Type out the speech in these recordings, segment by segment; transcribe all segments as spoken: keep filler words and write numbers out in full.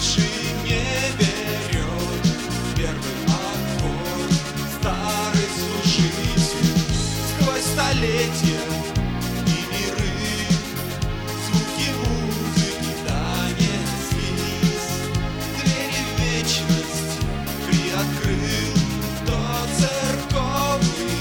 больше не берет первый аккорд. Старый служитель сквозь столетия и миры, звуки музыки донеслись, двери в вечность приоткрыл тот церковный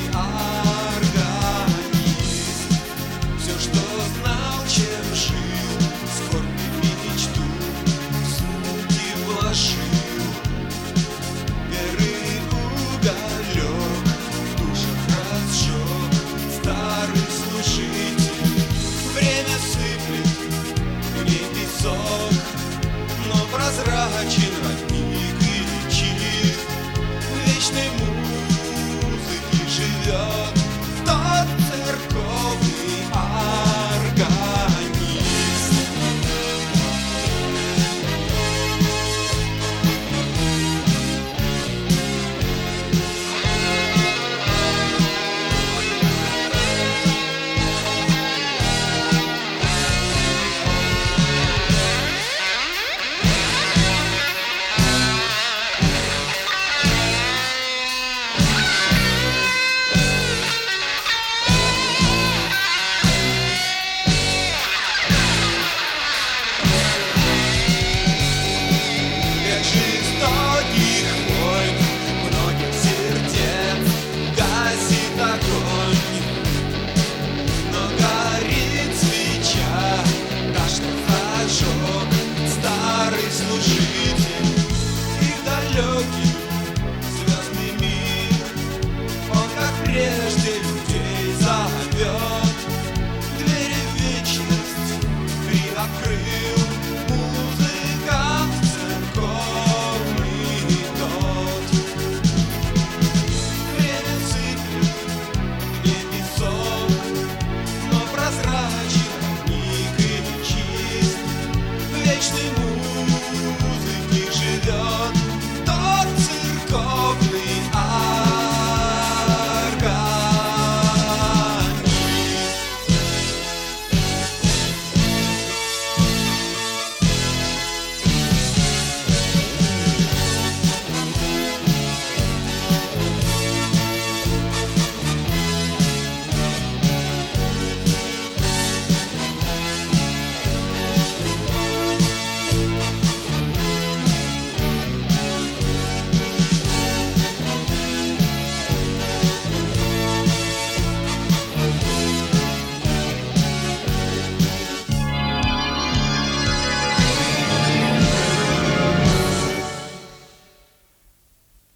органист. Все, что знал, чем жил, скорбь и мечту в звуки вложил. Веры уголек в душах разжег старый служитель. Время сыплет в ней песок, но прозрачен родник